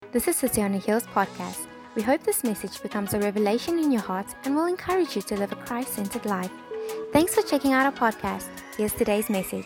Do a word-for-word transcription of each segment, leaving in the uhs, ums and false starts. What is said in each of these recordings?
This is Sisiana Hill's podcast. We hope this message becomes a revelation in your heart and will encourage you to live a Christ-centered life. Thanks for checking out our podcast. Here's today's message.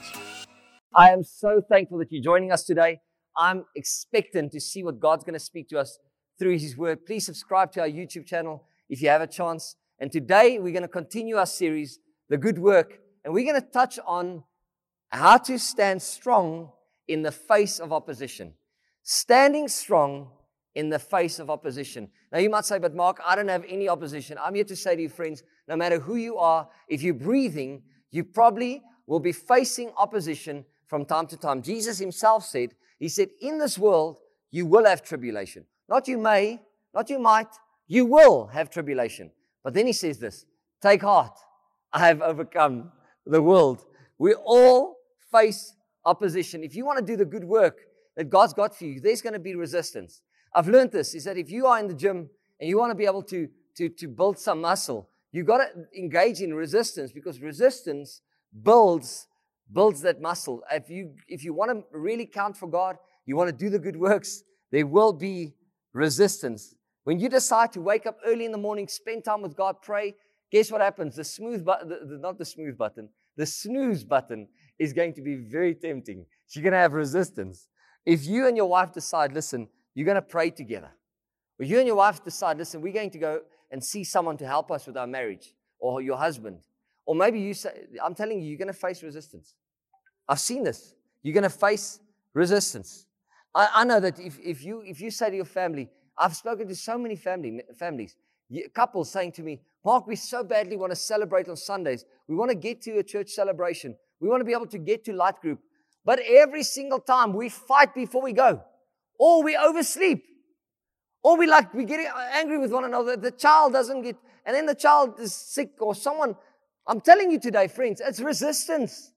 I am so thankful that you're joining us today. I'm expectant to see what God's going to speak to us through His Word. Please subscribe to our YouTube channel if you have a chance. And today we're going to continue our series, The Good Work, and we're going to touch on how to stand strong in the face of opposition. Standing strong in the face of opposition. Now you might say, but Mark, I don't have any opposition. I'm here to say to you, friends, no matter who you are, if you're breathing, you probably will be facing opposition from time to time. Jesus Himself said, He said, in this world, you will have tribulation. Not you may, not you might, you will have tribulation. But then He says this, take heart, I have overcome the world. We all face opposition. If you want to do the good work that God's got for you, there's going to be resistance. I've learned this, is that if you are in the gym and you want to be able to, to, to build some muscle, you've got to engage in resistance, because resistance builds, builds that muscle. If you, if you want to really count for God, you want to do the good works, there will be resistance. When you decide to wake up early in the morning, spend time with God, pray, guess what happens? The smooth button, the, the, not the smooth button, the snooze button is going to be very tempting. You're going to have resistance. If you and your wife decide, listen, you're going to pray together. Or you and your wife decide, listen, we're going to go and see someone to help us with our marriage, or your husband. Or maybe you say, I'm telling you, you're going to face resistance. I've seen this. You're going to face resistance. I, I know that if, if you if you say to your family, I've spoken to so many family families, couples saying to me, Mark, we so badly want to celebrate on Sundays. We want to get to a church celebration. We want to be able to get to light group. But every single time we fight before we go. Or we oversleep. Or we like, we get angry with one another. The child doesn't get, and then the child is sick or someone. I'm telling you today, friends, it's resistance.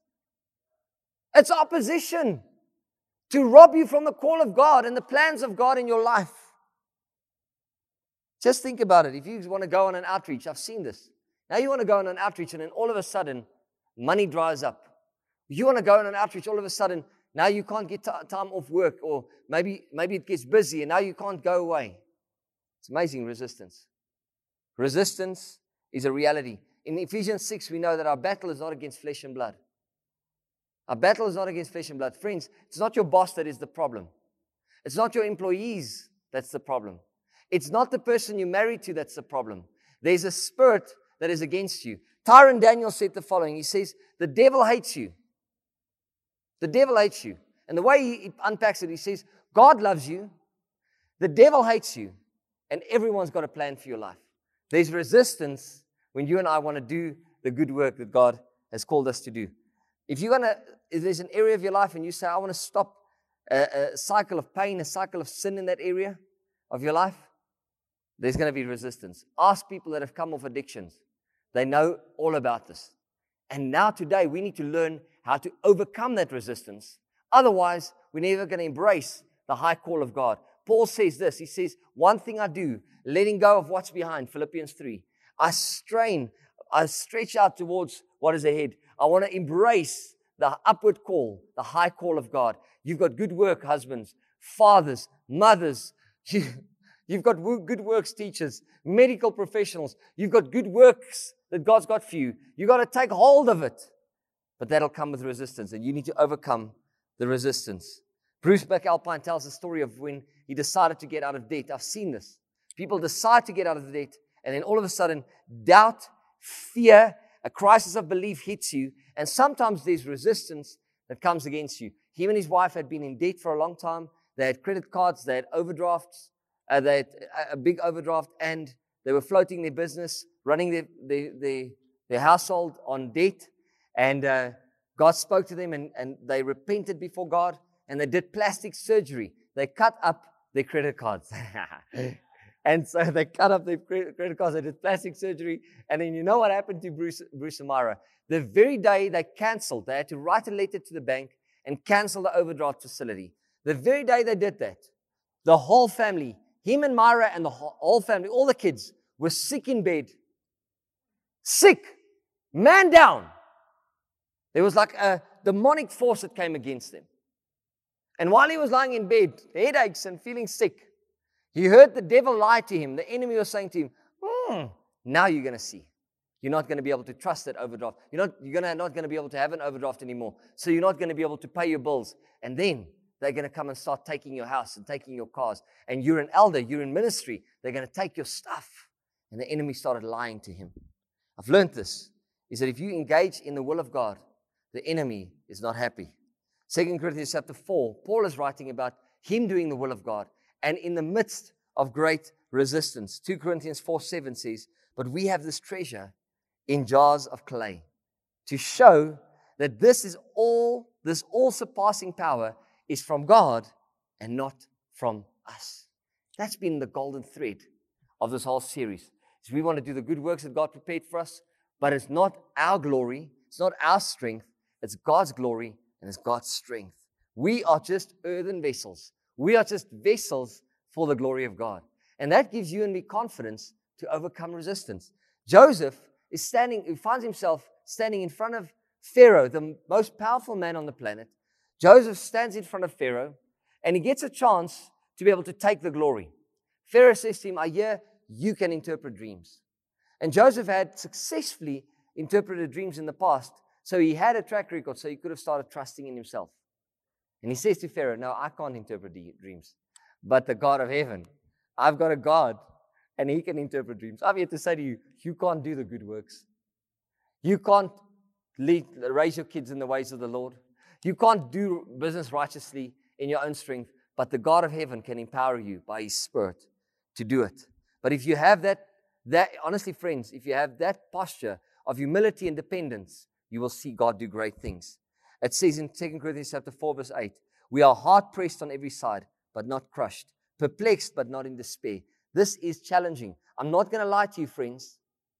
It's opposition to rob you from the call of God and the plans of God in your life. Just think about it. If you want to go on an outreach, I've seen this. Now you want to go on an outreach and then all of a sudden, money dries up. You want to go on an outreach, all of a sudden, now you can't get t- time off work, or maybe, maybe it gets busy and now you can't go away. It's amazing resistance. Resistance is a reality. In Ephesians six, we know that our battle is not against flesh and blood. Our battle is not against flesh and blood. Friends, it's not your boss that is the problem. It's not your employees that's the problem. It's not the person you're married to that's the problem. There's a spirit that is against you. Tyron Daniel said the following. He says, the devil hates you. The devil hates you. And the way he unpacks it, he says, God loves you, the devil hates you, and everyone's got a plan for your life. There's resistance when you and I want to do the good work that God has called us to do. If you're gonna, if there's an area of your life and you say, I want to stop a, a cycle of pain, a cycle of sin in that area of your life, there's going to be resistance. Ask people that have come off addictions. They know all about this. And now today, we need to learn how to overcome that resistance. Otherwise, we're never going to embrace the high call of God. Paul says this. He says, one thing I do, letting go of what's behind, Philippians three. I strain, I stretch out towards what is ahead. I want to embrace the upward call, the high call of God. You've got good work, husbands, fathers, mothers. You've got good works, teachers, medical professionals. You've got good works that God's got for you. You've got to take hold of it. But that'll come with resistance, and you need to overcome the resistance. Bruce McAlpine tells the story of when he decided to get out of debt. I've seen this. People decide to get out of the debt, and then all of a sudden, doubt, fear, a crisis of belief hits you, and sometimes there's resistance that comes against you. He and his wife had been in debt for a long time. They had credit cards, they had overdrafts, uh, they had a big overdraft, and they were floating their business, running their, their, their, their household on debt. And uh, God spoke to them, and, and they repented before God, and they did plastic surgery. They cut up their credit cards. And so they cut up their credit cards, they did plastic surgery, and then you know what happened to Bruce, Bruce and Myra? The very day they canceled, they had to write a letter to the bank and cancel the overdraft facility. The very day they did that, the whole family, him and Myra and the whole family, all the kids, were sick in bed. Sick. Man down. There was like a demonic force that came against them. And while he was lying in bed, headaches and feeling sick, He heard the devil lie to him. The enemy was saying to him, hmm, now you're going to see. You're not going to be able to trust that overdraft. You're not, you're gonna, not going to be able to have an overdraft anymore. So you're not going to be able to pay your bills. And then they're going to come and start taking your house and taking your cars. And you're an elder, you're in ministry. They're going to take your stuff. And the enemy started lying to him. I've learned this, is that if you engage in the will of God, the enemy is not happy. Second Corinthians chapter four, Paul is writing about him doing the will of God. And in the midst of great resistance, Second Corinthians four seven says, but we have this treasure in jars of clay to show that this is all, this all-surpassing power is from God and not from us. That's been the golden thread of this whole series. Is we want to do the good works that God prepared for us, but it's not our glory, it's not our strength, it's God's glory and it's God's strength. We are just earthen vessels. We are just vessels for the glory of God. And that gives you and me confidence to overcome resistance. Joseph is standing, he finds himself standing in front of Pharaoh, the most powerful man on the planet. Joseph stands in front of Pharaoh and he gets a chance to be able to take the glory. Pharaoh says to him, I hear you can interpret dreams. And Joseph had successfully interpreted dreams in the past, so he had a track record, so he could have started trusting in himself. And he says to Pharaoh, no, I can't interpret dreams, but the God of heaven, I've got a God, and he can interpret dreams. I'm here to say to you, you can't do the good works. You can't lead, raise your kids in the ways of the Lord. You can't do business righteously in your own strength, but the God of heaven can empower you by His Spirit to do it. But if you have that, that honestly, friends, if you have that posture of humility and dependence, you will see God do great things. It says in Second Corinthians chapter four, verse eight, we are hard pressed on every side, but not crushed, perplexed, but not in despair. This is challenging. I'm not going to lie to you, friends.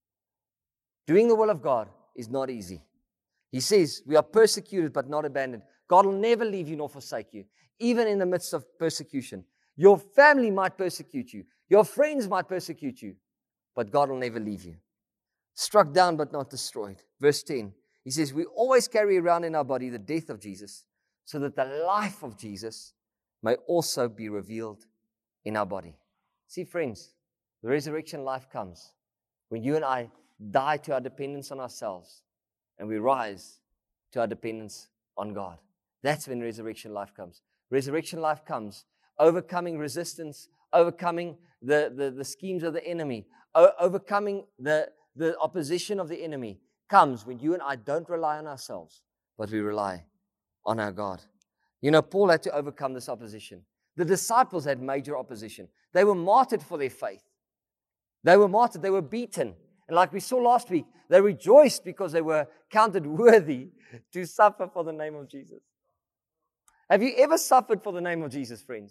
Doing the will of God is not easy. He says, we are persecuted, but not abandoned. God will never leave you nor forsake you, even in the midst of persecution. Your family might persecute you. Your friends might persecute you, but God will never leave you. Struck down, but not destroyed. Verse ten, he says, we always carry around in our body the death of Jesus, so that the life of Jesus may also be revealed in our body. See, friends, the resurrection life comes when you and I die to our dependence on ourselves and we rise to our dependence on God. That's when resurrection life comes. Resurrection life comes overcoming resistance, overcoming the, the, the schemes of the enemy, o- overcoming the, the opposition of the enemy comes when you and I don't rely on ourselves, but we rely on our God. You know, Paul had to overcome this opposition. The disciples had major opposition. They were martyred for their faith. They were martyred. They were beaten. And like we saw last week, they rejoiced because they were counted worthy to suffer for the name of Jesus. Have you ever suffered for the name of Jesus, friends?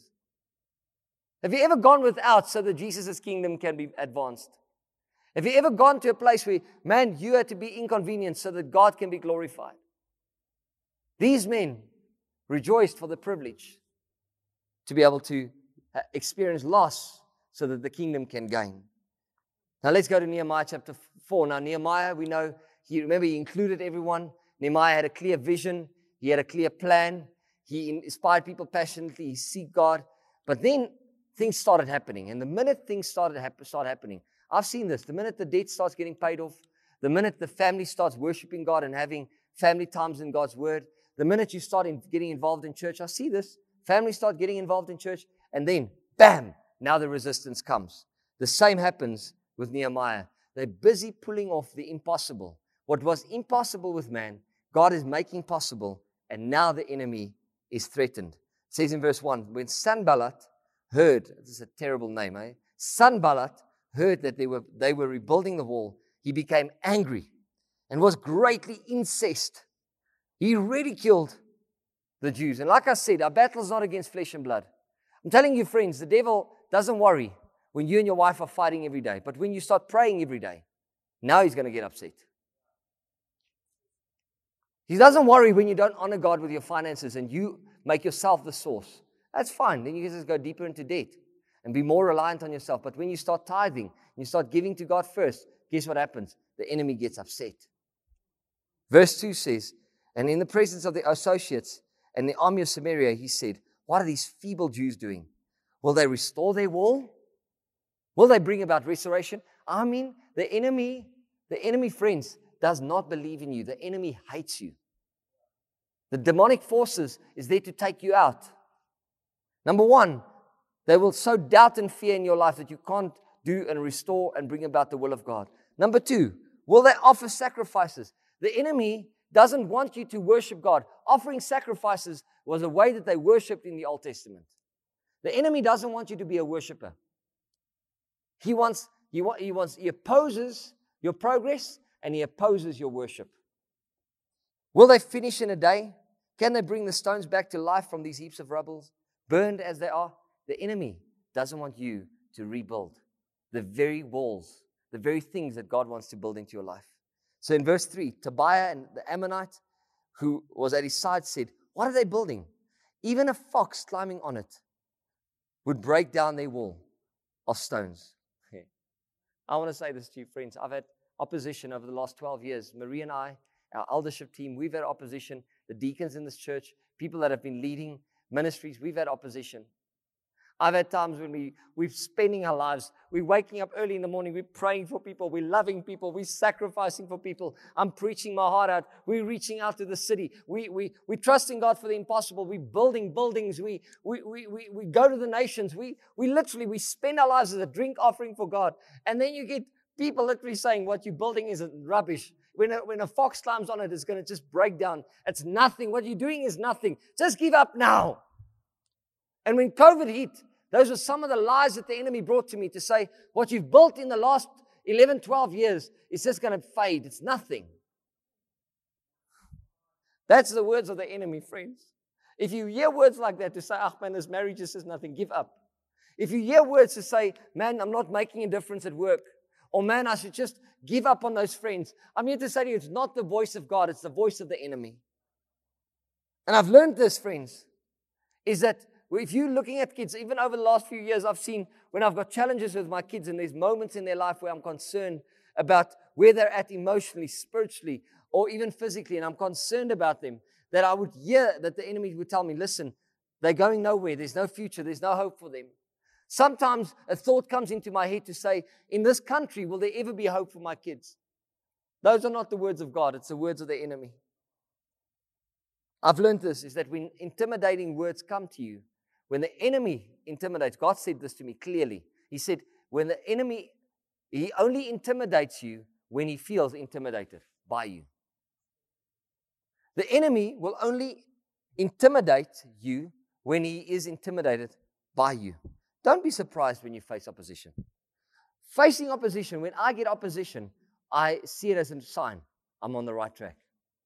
Have you ever gone without so that Jesus' kingdom can be advanced? Have you ever gone to a place where, man, you had to be inconvenienced so that God can be glorified? These men rejoiced for the privilege to be able to experience loss so that the kingdom can gain. Now let's go to Nehemiah chapter four. Now Nehemiah, we know, he remember he included everyone. Nehemiah had a clear vision. He had a clear plan. He inspired people passionately. He seeked God. But then things started happening. And the minute things started hap- start happening, I've seen this. The minute the debt starts getting paid off, the minute the family starts worshiping God and having family times in God's word, the minute you start in getting involved in church, I see this. Families start getting involved in church, and then, bam, now the resistance comes. The same happens with Nehemiah. They're busy pulling off the impossible. What was impossible with man, God is making possible, and now the enemy is threatened. It says in verse one, when Sanballat heard, this is a terrible name, eh? Sanballat heard that they were, they were rebuilding the wall, he became angry and was greatly incensed. He ridiculed the Jews. And like I said, our battle is not against flesh and blood. I'm telling you, friends, the devil doesn't worry when you and your wife are fighting every day. But when you start praying every day, now he's going to get upset. He doesn't worry when you don't honor God with your finances and you make yourself the source. That's fine. Then you just go deeper into debt and be more reliant on yourself. But when you start tithing, you start giving to God first, guess what happens? The enemy gets upset. Verse two says, and in the presence of the associates and the army of Samaria, he said, what are these feeble Jews doing? Will they restore their wall? Will they bring about restoration? I mean, the enemy, the enemy, friends, does not believe in you. The enemy hates you. The demonic forces is there to take you out. Number one, they will sow doubt and fear in your life that you can't do and restore and bring about the will of God. Number two, will they offer sacrifices? The enemy doesn't want you to worship God. Offering sacrifices was a way that they worshipped in the Old Testament. The enemy doesn't want you to be a worshiper. He wants, he, wa- he wants, he opposes your progress and he opposes your worship. Will they finish in a day? Can they bring the stones back to life from these heaps of rubble, burned as they are? The enemy doesn't want you to rebuild the very walls, the very things that God wants to build into your life. So in verse three, Tobiah and the Ammonite who was at his side said, what are they building? Even a fox climbing on it would break down their wall of stones. I want to say this to you, friends. I've had opposition over the last twelve years. Marie and I, our eldership team, we've had opposition. The deacons in this church, people that have been leading ministries, we've had opposition. I've had times when we, we're spending our lives, we're waking up early in the morning, we're praying for people, we're loving people, we're sacrificing for people. I'm preaching my heart out. We're reaching out to the city. We, we, we're trusting God for the impossible. We're building buildings. We, we, we, we, we go to the nations. We, we literally, we spend our lives as a drink offering for God. And then you get people literally saying what you're building is rubbish. When a, when a fox climbs on it, it's going to just break down. It's nothing. What you're doing is nothing. Just give up now. And when COVID hit, those were some of the lies that the enemy brought to me to say, what you've built in the last eleven, twelve years is just going to fade. It's nothing. That's the words of the enemy, friends. If you hear words like that to say, ah, man, this marriage just is nothing, give up. If you hear words to say, man, I'm not making a difference at work, or man, I should just give up on those friends, I'm here to say to you, it's not the voice of God, it's the voice of the enemy. And I've learned this, friends, is that if you're looking at kids, even over the last few years, I've seen when I've got challenges with my kids and there's moments in their life where I'm concerned about where they're at emotionally, spiritually, or even physically, and I'm concerned about them, that I would hear that the enemy would tell me, listen, they're going nowhere. There's no future. There's no hope for them. Sometimes a thought comes into my head to say, in this country, will there ever be hope for my kids? Those are not the words of God. It's the words of the enemy. I've learned this, is that when intimidating words come to you, when the enemy intimidates, God said this to me clearly. He said, when the enemy, he only intimidates you when he feels intimidated by you. The enemy will only intimidate you when he is intimidated by you. Don't be surprised when you face opposition. Facing opposition, when I get opposition, I see it as a sign I'm on the right track.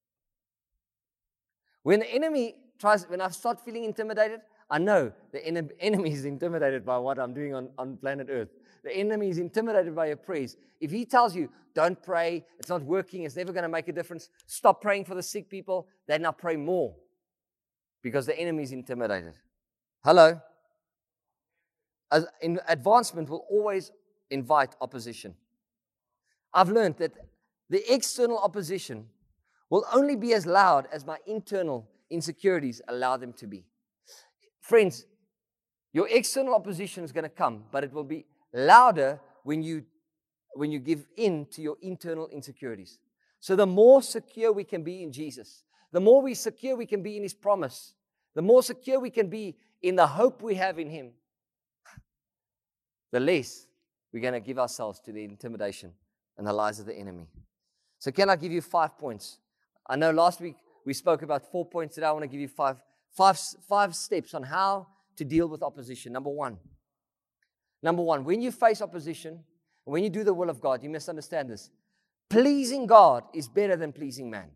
When the enemy tries, when I start feeling intimidated, I know the en- enemy is intimidated by what I'm doing on, on planet Earth. The enemy is intimidated by your prayers. If he tells you, don't pray, it's not working, it's never going to make a difference, stop praying for the sick people, then I'll pray more. Because the enemy is intimidated. Hello? As in, advancement will always invite opposition. I've learned that the external opposition will only be as loud as my internal insecurities allow them to be. Friends, your external opposition is going to come, but it will be louder when you when you give in to your internal insecurities. So the more secure we can be in Jesus, the more we secure we can be in His promise, the more secure we can be in the hope we have in Him, the less we're going to give ourselves to the intimidation and the lies of the enemy. So can I give you five points? I know last week we spoke about four points. Today I want to give you five, five, five steps on how to deal with opposition. Number one. Number one, when you face opposition, when you do the will of God, you must understand this. Pleasing God is better than pleasing man.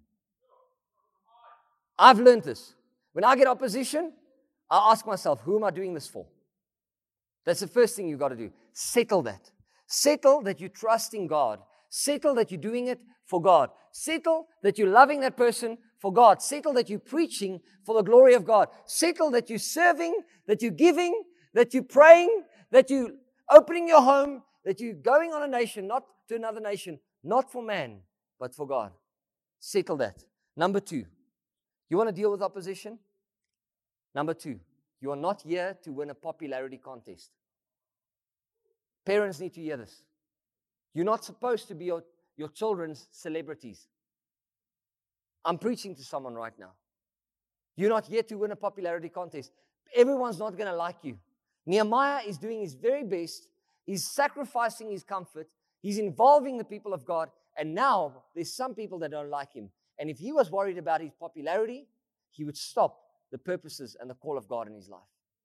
I've learned this. When I get opposition, I ask myself, who am I doing this for? That's the first thing you've got to do. Settle that. Settle that you trust in God. Settle that you're doing it for God. Settle that you're loving that person for God. Settle that you're preaching for the glory of God. Settle that you're serving, that you're giving, that you're praying, that you're opening your home, that you're going on a nation, not to another nation, not for man, but for God. Settle that. Number two, you want to deal with opposition? Number two, You are not here to win a popularity contest. Parents need to hear this. You're not supposed to be your, your children's celebrities. I'm preaching to someone right now. You're not here to win a popularity contest. Everyone's not going to like you. Nehemiah is doing his very best. He's sacrificing his comfort. He's involving the people of God. And now there's some people that don't like him. And if he was worried about his popularity, he would stop the purposes and the call of God in his life.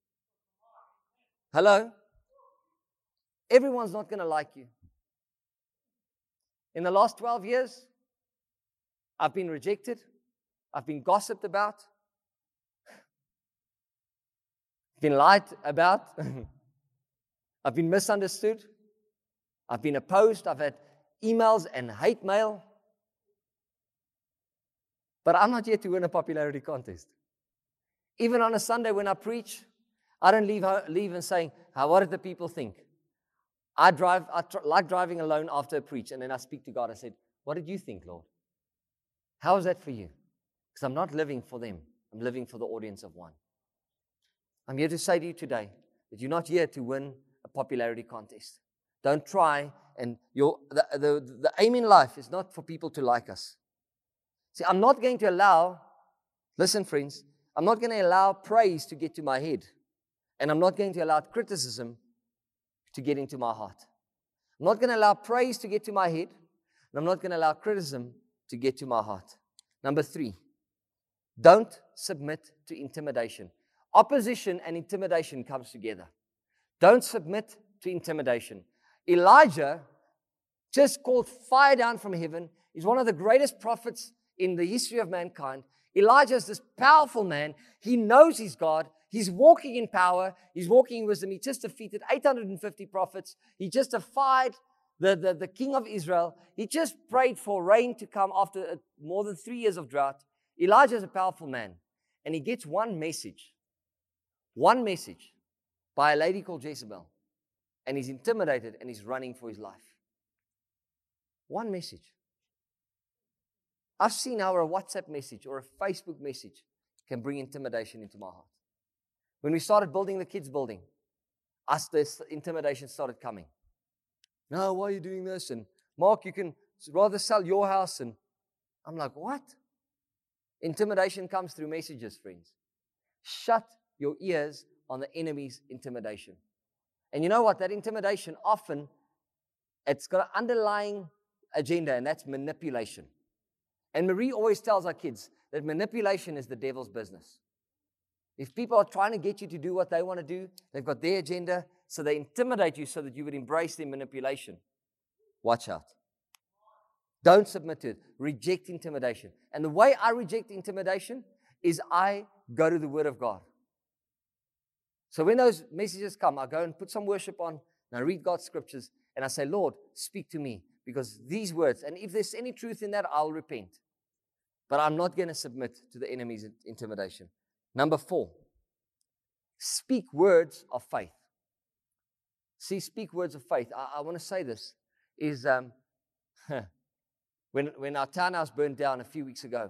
Hello? Everyone's not going to like you. In the last twelve years, I've been rejected. I've been gossiped about. Been lied about. I've been misunderstood. I've been opposed. I've had emails and hate mail. But I'm not here to win a popularity contest. Even on a Sunday when I preach, I don't leave, leave and saying, "How, what did the people think?" I drive, I tr- like driving alone after a preach, and then I speak to God. I said, "What did you think, Lord? How is that for you?" Because I'm not living for them. I'm living for the audience of one. I'm here to say to you today that you're not here to win a popularity contest. Don't try, and your the, the, the aim in life is not for people to like us. See, I'm not going to allow, listen friends, I'm not going to allow praise to get to my head. And I'm not going to allow criticism to get into my heart. I'm not going to allow praise to get to my head. And I'm not going to allow criticism to get to my heart. Number three, don't submit to intimidation. Opposition and intimidation comes together. Don't submit to intimidation. Elijah just called fire down from heaven. He's one of the greatest prophets in the history of mankind. Elijah is this powerful man. He knows he's God. He's walking in power. He's walking in wisdom. He just defeated eight hundred fifty prophets. He just defied the, the, the king of Israel. He just prayed for rain to come after more than three years of drought. Elijah is a powerful man. And he gets one message. One message by a lady called Jezebel. And he's intimidated and he's running for his life. One message. I've seen how a WhatsApp message or a Facebook message can bring intimidation into my heart. When we started building the kids' building, us, this intimidation started coming. No, why are you doing this? And Mark, you can rather sell your house. And I'm like, what? Intimidation comes through messages, friends. Shut your ears on the enemy's intimidation. And you know what? That intimidation often, it's got an underlying agenda, and that's manipulation. And Marie always tells our kids that manipulation is the devil's business. If people are trying to get you to do what they want to do, they've got their agenda, so they intimidate you so that you would embrace their manipulation. Watch out. Don't submit to it. Reject intimidation. And the way I reject intimidation is I go to the Word of God. So when those messages come, I go and put some worship on, and I read God's scriptures, and I say, Lord, speak to me, because these words, and if there's any truth in that, I'll repent. But I'm not going to submit to the enemy's intimidation. Number four, speak words of faith. See, speak words of faith. I, I want to say this, is um, when, when our townhouse burned down a few weeks ago,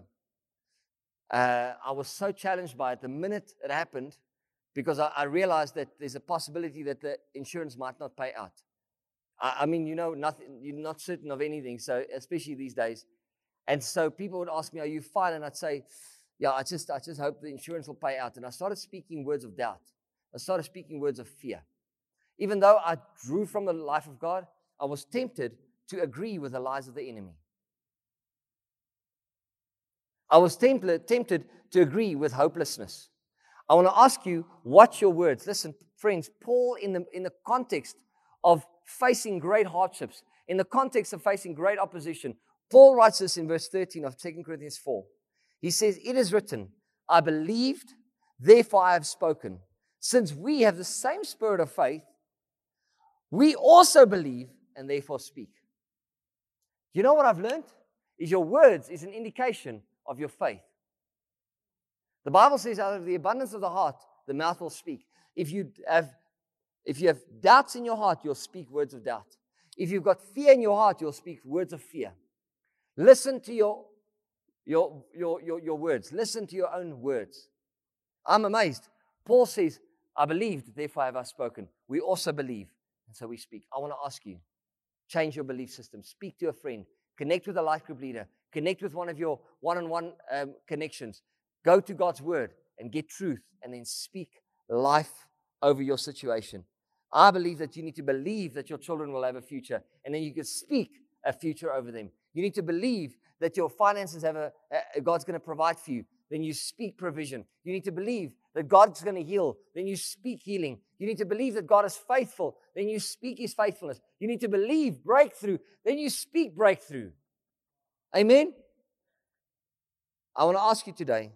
uh, I was so challenged by it the minute it happened, because I, I realized that there's a possibility that the insurance might not pay out. I, I mean, you know, nothing, you're not certain of anything, so especially these days. And so people would ask me, are you fine? And I'd say, yeah, I just, I just hope the insurance will pay out. And I started speaking words of doubt. I started speaking words of fear. Even though I drew from the life of God, I was tempted to agree with the lies of the enemy. I was tempted, tempted to agree with hopelessness. I want to ask you, watch your words. Listen, friends, Paul, in the, in the context of facing great hardships, in the context of facing great opposition, Paul writes this in verse thirteen of Second Corinthians four. He says, it is written, I believed, therefore I have spoken. Since we have the same spirit of faith, we also believe and therefore speak. You know what I've learned? Is your words is an indication of your faith. The Bible says, out of the abundance of the heart, the mouth will speak. If you have, if you have doubts in your heart, you'll speak words of doubt. If you've got fear in your heart, you'll speak words of fear. Listen to your, your, your, your, your words. Listen to your own words. I'm amazed. Paul says, I believed, therefore have I spoken. We also believe, and so we speak. I want to ask you, change your belief system. Speak to a friend. Connect with a life group leader. Connect with one of your one-on-one um, connections. Go to God's word and get truth, and then speak life over your situation. I believe that you need to believe that your children will have a future, and then you can speak a future over them. You need to believe that your finances have a, a God's going to provide for you. Then you speak provision. You need to believe that God's going to heal. Then you speak healing. You need to believe that God is faithful. Then you speak His faithfulness. You need to believe breakthrough. Then you speak breakthrough. Amen? I want to ask you today,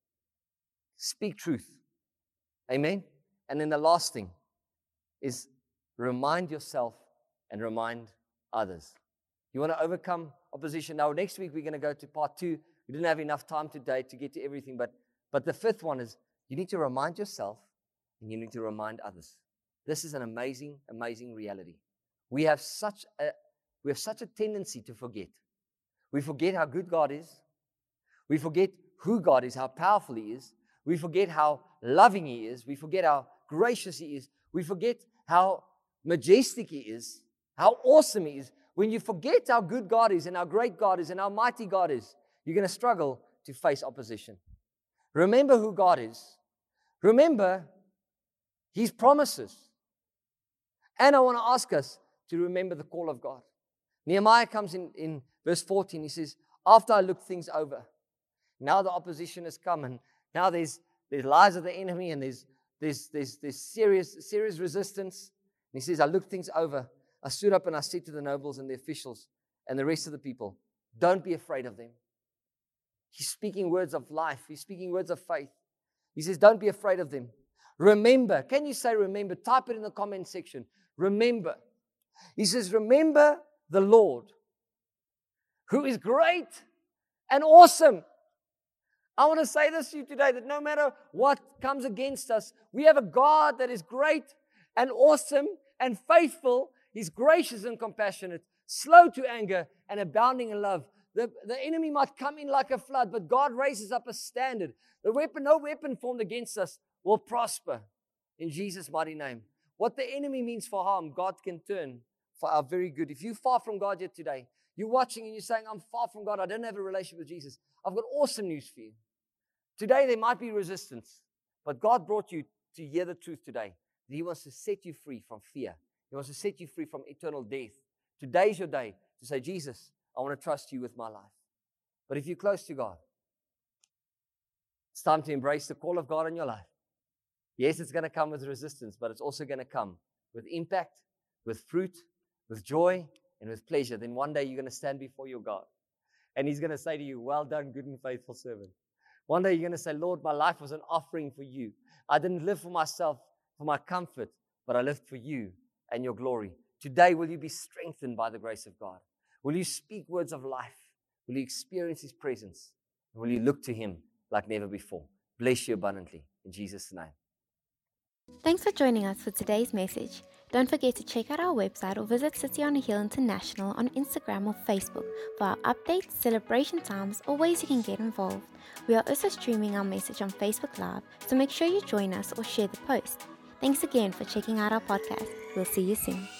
speak truth. Amen? And then the last thing is remind yourself and remind others. You want to overcome opposition. Now, next week we're going to go to part two. We didn't have enough time today to get to everything, but, but the fifth one is you need to remind yourself and you need to remind others. This is an amazing, amazing reality. We have such a, we have such a tendency to forget. We forget how good God is. We forget who God is, how powerful He is. We forget how loving He is. We forget how gracious He is. We forget how majestic He is, how awesome He is. When you forget how good God is and how great God is and how mighty God is, you're going to struggle to face opposition. Remember who God is. Remember His promises. And I want to ask us to remember the call of God. Nehemiah comes in, in verse fourteen. He says, after I looked things over, now the opposition has come, and now there's there's lies of the enemy, and there's there's there's, there's serious, serious resistance. And he says, I looked things over. I stood up and I said to the nobles and the officials and the rest of the people, don't be afraid of them. He's speaking words of life. He's speaking words of faith. He says, don't be afraid of them. Remember. Can you say remember? Type it in the comment section. Remember. He says, remember the Lord, who is great and awesome. I want to say this to you today, that no matter what comes against us, we have a God that is great and awesome and faithful. He's gracious and compassionate, slow to anger and abounding in love. The, the enemy might come in like a flood, but God raises up a standard. The weapon, no weapon formed against us will prosper in Jesus' mighty name. What the enemy means for harm, God can turn for our very good. If you're far from God yet today, you're watching and you're saying, I'm far from God, I don't have a relationship with Jesus. I've got awesome news for you. Today there might be resistance, but God brought you to hear the truth today. He wants to set you free from fear. He wants to set you free from eternal death. Today's your day to say, Jesus, I want to trust you with my life. But if you're close to God, it's time to embrace the call of God in your life. Yes, it's going to come with resistance, but it's also going to come with impact, with fruit, with joy, and with pleasure. Then one day you're going to stand before your God, and He's going to say to you, well done, good and faithful servant. One day you're going to say, Lord, my life was an offering for you. I didn't live for myself, for my comfort, but I lived for you and your glory. Today, will you be strengthened by the grace of God? Will you speak words of life? Will you experience His presence? And will you look to Him like never before? Bless you abundantly in Jesus' name. Thanks for joining us for today's message. Don't forget to check out our website or visit City on a Hill International on Instagram or Facebook for our updates, celebration times, or ways you can get involved. We are also streaming our message on Facebook Live, so make sure you join us or share the post. Thanks again for checking out our podcast. We'll see you soon.